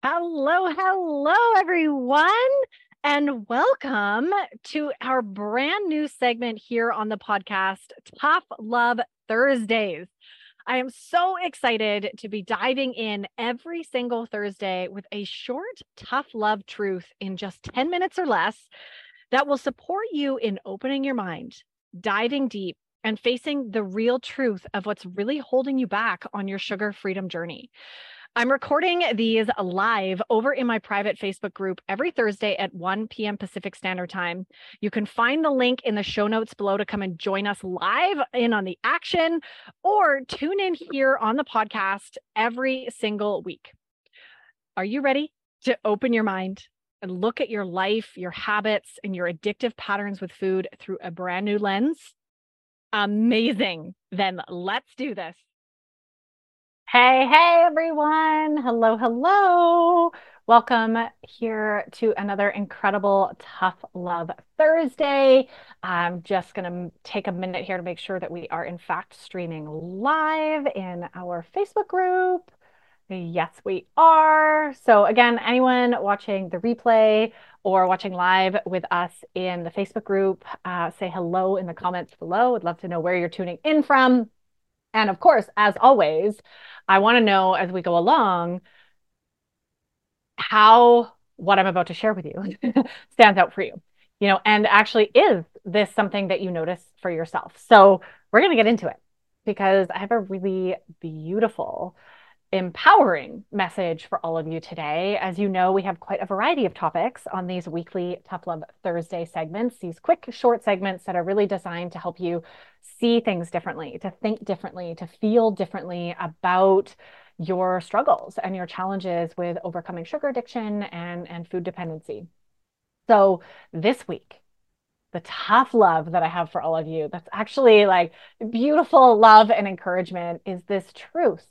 Hello, everyone, and welcome to our brand new segment here on the podcast, Tough Love Thursdays. I am so excited to be diving in every single Thursday with a short, tough love truth in just 10 minutes or less that will support you in opening your mind, diving deep, and facing the real truth of what's really holding you back on your sugar freedom journey. I'm recording these live over in my private Facebook group every Thursday at 1 p.m. Pacific Standard Time. You can find the link in the show notes below to come and join us live in on the action or tune in here on the podcast every single week. Are you ready to open your mind and look at your life, your habits, and your addictive patterns with food through a brand new lens? Amazing. Then let's do this. Hey, everyone. Hello. Welcome here to another incredible Tough Love Thursday. I'm just going to take a minute here to make sure that we are, in fact, streaming live in our Facebook group. Yes, we are. So, again, anyone watching the replay or watching live with us in the Facebook group, say hello in the comments below. I'd love to know where you're tuning in from. And of course, as always, I want to know as we go along how what I'm about to share with you stands out for you. And actually, is this something that you notice for yourself? So we're going to get into it because I have a really beautiful, empowering message for all of you today. As you know, we have quite a variety of topics on these weekly Tough Love Thursday segments, these quick, short segments that are really designed to help you see things differently, to think differently, to feel differently about your struggles and your challenges with overcoming sugar addiction and food dependency. So this week, the tough love that I have for all of you, that's actually like beautiful love and encouragement, is this truth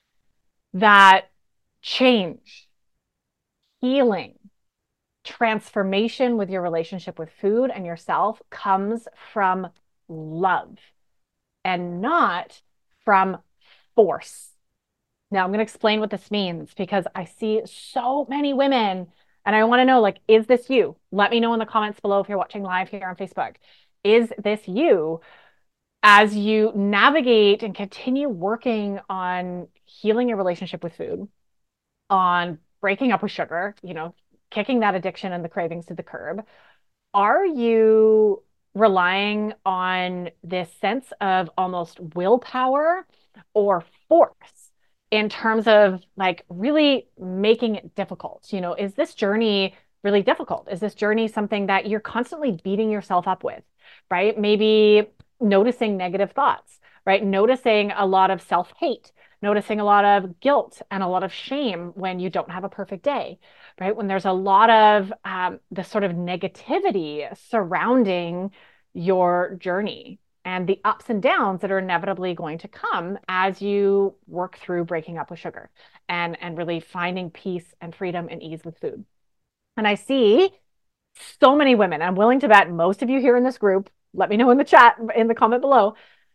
that change, healing, transformation with your relationship with food and yourself comes from love and not from force. Now, I'm going to explain what this means because I see so many women and I want to know, like, is this you? Let me know in the comments below if you're watching live here on Facebook. Is this you as you navigate and continue working on healing your relationship with food, on breaking up with sugar, kicking that addiction and the cravings to the curb? Are you relying on this sense of almost willpower or force in terms of like really making it difficult? Is this journey really difficult? Is this journey something that you're constantly beating yourself up with, right? Maybe noticing negative thoughts, right? Noticing a lot of self-hate, noticing a lot of guilt and a lot of shame when you don't have a perfect day, right? When there's a lot of this sort of negativity surrounding your journey and the ups and downs that are inevitably going to come as you work through breaking up with sugar and really finding peace and freedom and ease with food. And I see so many women, I'm willing to bet most of you here in this group, let me know in the chat, in the comment below,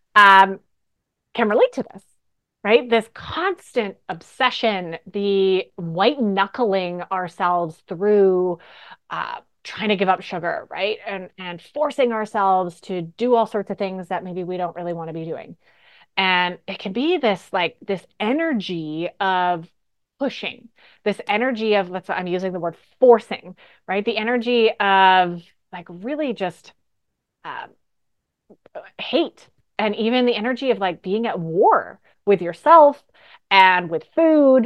can relate to this, right? This constant obsession, the white knuckling ourselves through trying to give up sugar, right? And forcing ourselves to do all sorts of things that maybe we don't really want to be doing. And it can be this energy of pushing, this energy of, I'm using the word forcing, right? The energy of like really just uh, hate, and even the energy of like being at war with yourself and with food.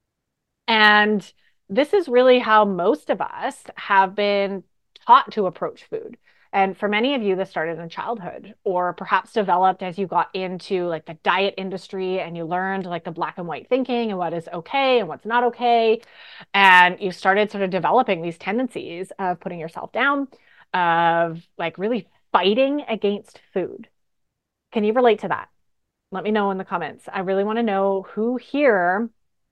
And this is really how most of us have been taught to approach food. And for many of you, this started in childhood or perhaps developed as you got into like the diet industry and you learned like the black and white thinking and what is okay and what's not okay. And you started sort of developing these tendencies of putting yourself down, of like really fighting against food. Can you relate to that? Let me know in the comments. I really want to know who here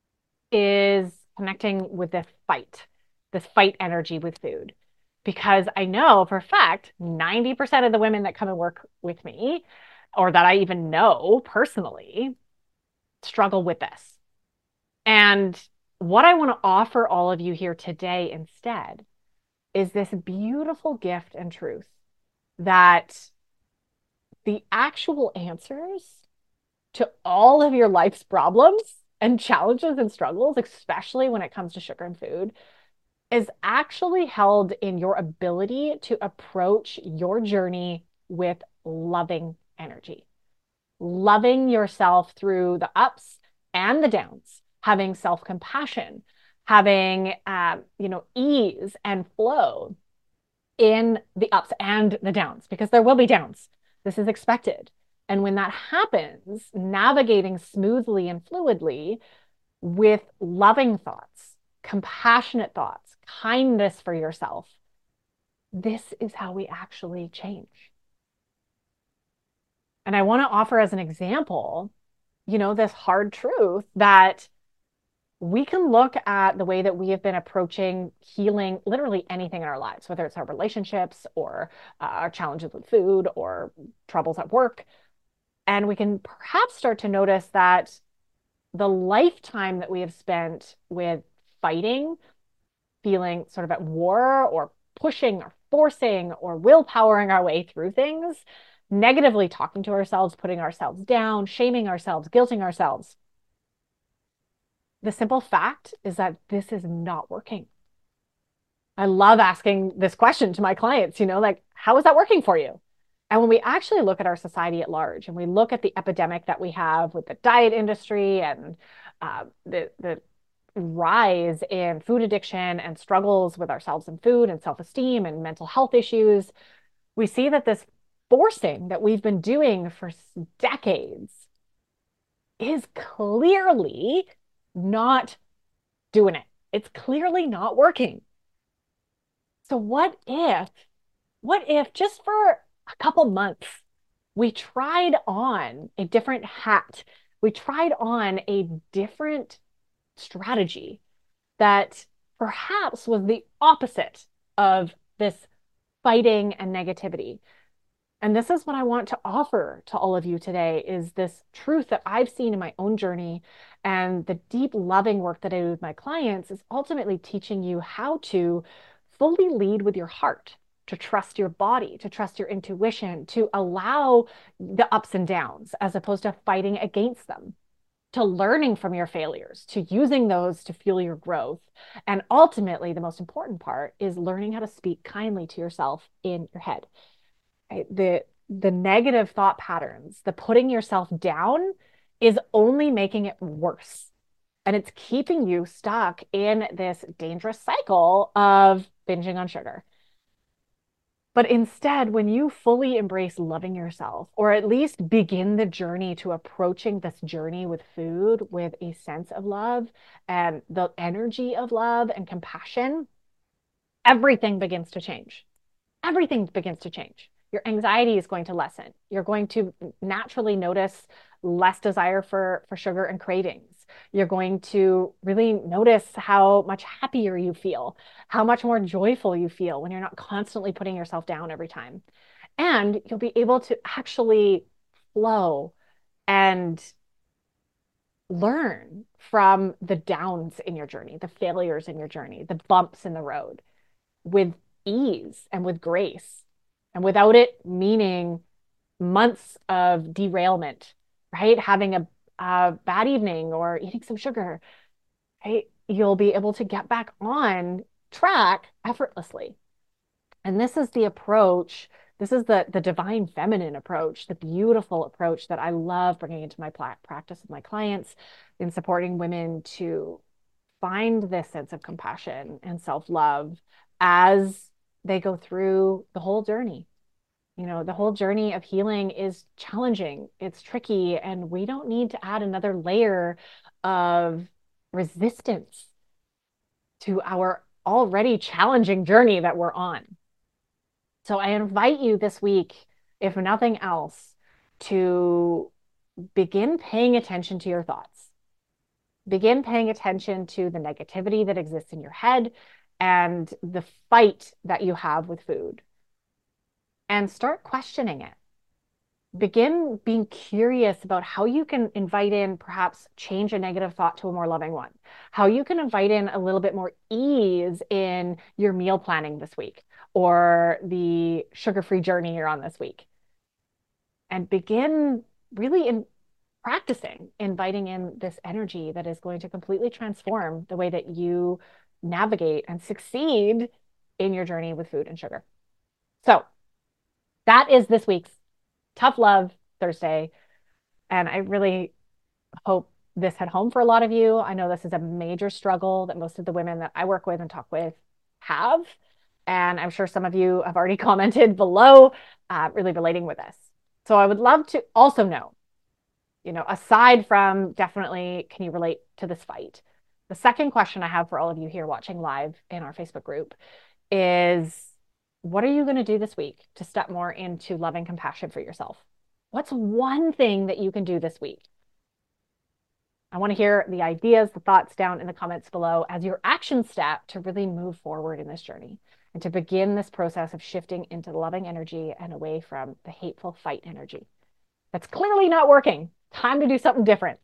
is connecting with this fight energy with food. Because I know for a fact 90% of the women that come and work with me, or that I even know personally, struggle with this. And what I want to offer all of you here today instead is this beautiful gift and truth that the actual answers to all of your life's problems and challenges and struggles, especially when it comes to sugar and food, is actually held in your ability to approach your journey with loving energy, loving yourself through the ups and the downs, having self-compassion, having ease and flow in the ups and the downs, because there will be downs. This is expected. And when that happens, navigating smoothly and fluidly with loving thoughts, compassionate thoughts, kindness for yourself, this is how we actually change. And I want to offer as an example, this hard truth that we can look at the way that we have been approaching healing literally anything in our lives, whether it's our relationships or our challenges with food or troubles at work. And we can perhaps start to notice that the lifetime that we have spent with fighting, feeling sort of at war or pushing or forcing or willpowering our way through things, negatively talking to ourselves, putting ourselves down, shaming ourselves, guilting ourselves. The simple fact is that this is not working. I love asking this question to my clients, like, how is that working for you? And when we actually look at our society at large and we look at the epidemic that we have with the diet industry and the rise in food addiction and struggles with ourselves and food and self-esteem and mental health issues, we see that this forcing that we've been doing for decades is clearly not doing it. It's clearly not working. So what if just for a couple months, we tried on a different hat? We tried on a different strategy that perhaps was the opposite of this fighting and negativity. And this is what I want to offer to all of you today is this truth that I've seen in my own journey, and the deep loving work that I do with my clients is ultimately teaching you how to fully lead with your heart, to trust your body, to trust your intuition, to allow the ups and downs as opposed to fighting against them, to learning from your failures, to using those to fuel your growth. And ultimately, the most important part is learning how to speak kindly to yourself in your head. Right? The negative thought patterns, the putting yourself down is only making it worse. And it's keeping you stuck in this dangerous cycle of binging on sugar. But instead, when you fully embrace loving yourself, or at least begin the journey to approaching this journey with food with a sense of love and the energy of love and compassion, everything begins to change. Everything begins to change. Your anxiety is going to lessen. You're going to naturally notice less desire for sugar and cravings. You're going to really notice how much happier you feel, how much more joyful you feel when you're not constantly putting yourself down every time. And you'll be able to actually flow and learn from the downs in your journey, the failures in your journey, the bumps in the road with ease and with grace, and without it meaning months of derailment, right? Having a bad evening or eating some sugar, right? You'll be able to get back on track effortlessly. And this is the approach. This is the divine feminine approach, the beautiful approach that I love bringing into my practice with my clients in supporting women to find this sense of compassion and self-love as they go through the whole journey. The whole journey of healing is challenging, it's tricky, and we don't need to add another layer of resistance to our already challenging journey that we're on. So I invite you this week, if nothing else, to begin paying attention to your thoughts. Begin paying attention to the negativity that exists in your head and the fight that you have with food. And start questioning it. begin being curious about how you can invite in, perhaps change a negative thought to a more loving one, how you can invite in a little bit more ease in your meal planning this week or the sugar-free journey you're on this week, and begin really in practicing inviting in this energy that is going to completely transform the way that you navigate and succeed in your journey with food and sugar. So that is this week's Tough Love Thursday. And I really hope this hit home for a lot of you. I know this is a major struggle that most of the women that I work with and talk with have. And I'm sure some of you have already commented below, really relating with this. So I would love to also know, aside from definitely, can you relate to this fight? The second question I have for all of you here watching live in our Facebook group is, what are you going to do this week to step more into loving compassion for yourself? What's one thing that you can do this week? I want to hear the ideas, the thoughts down in the comments below as your action step to really move forward in this journey and to begin this process of shifting into loving energy and away from the hateful fight energy. That's clearly not working. Time to do something different.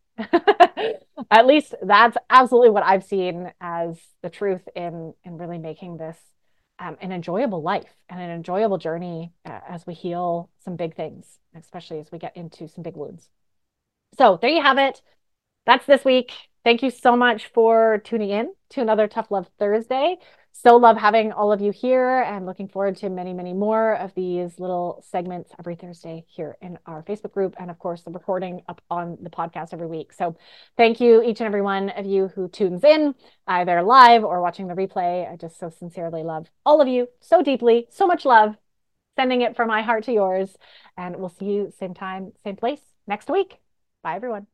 At least that's absolutely what I've seen as the truth in really making this an enjoyable life and an enjoyable journey as we heal some big things, especially as we get into some big wounds. So there you have it. That's this week. Thank you so much for tuning in to another Tough Love Thursday. So love having all of you here and looking forward to many, many more of these little segments every Thursday here in our Facebook group. And of course, the recording up on the podcast every week. So thank you, each and every one of you who tunes in, either live or watching the replay. I just so sincerely love all of you so deeply. So much love. Sending it from my heart to yours. And we'll see you same time, same place next week. Bye, everyone.